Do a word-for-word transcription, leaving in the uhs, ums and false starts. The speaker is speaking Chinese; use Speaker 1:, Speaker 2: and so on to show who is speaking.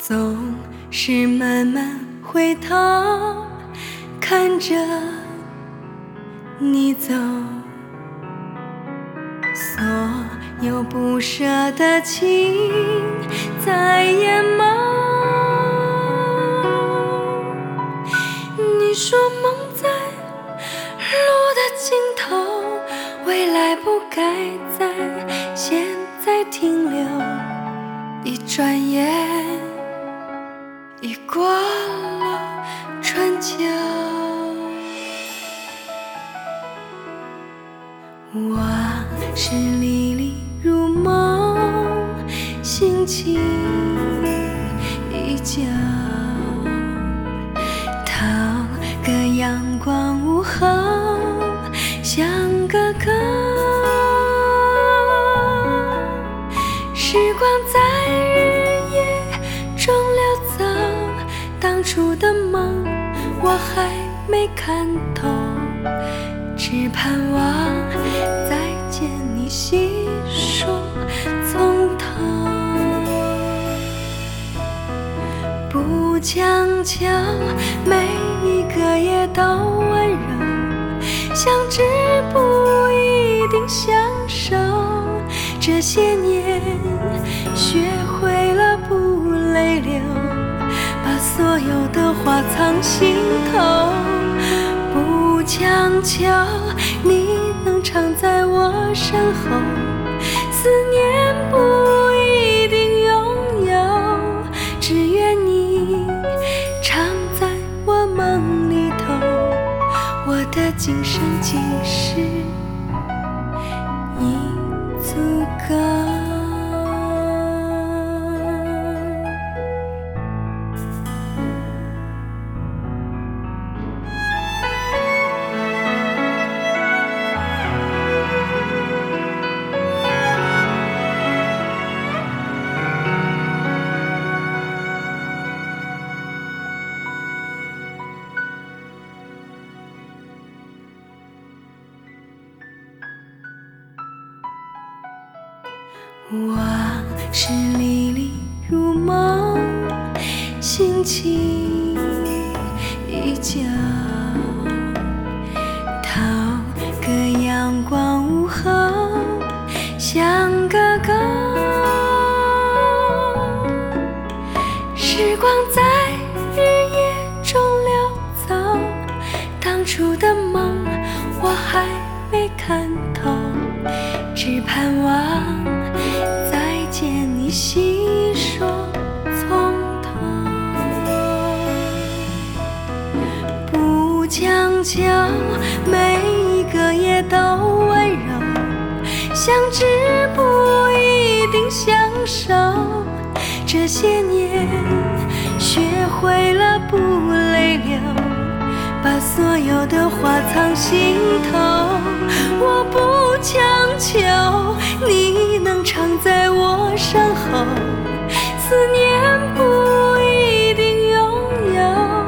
Speaker 1: 总是慢慢回头看着你走，所有不舍的情在眼眸。你说梦在路的尽头，未来不该在现在停留，一转眼已过了春秋。往事历历如梦，心情依旧。讨个阳光午后，像个歌。时光在日夜中流走，当初的梦我还没看透，只盼望再见你细说从头，不强求每一个也都温柔，相知不一定相守，这些年学会了不泪流，把所有的话藏心头，不强求你能常在我身后，思念不一定拥有，只愿你常在我梦里头，我的今生今世已足够。往事历历如梦，心情依旧。讨个阳光午后，像个歌。时光在日夜中流走，当初的梦我还没看透，只盼望再见你细说从头，不强求每一个也都温柔，相知不一定相守，这些年学会了不泪流，把所有的话藏心头，我不强求你能常在我身后，思念不一定拥有，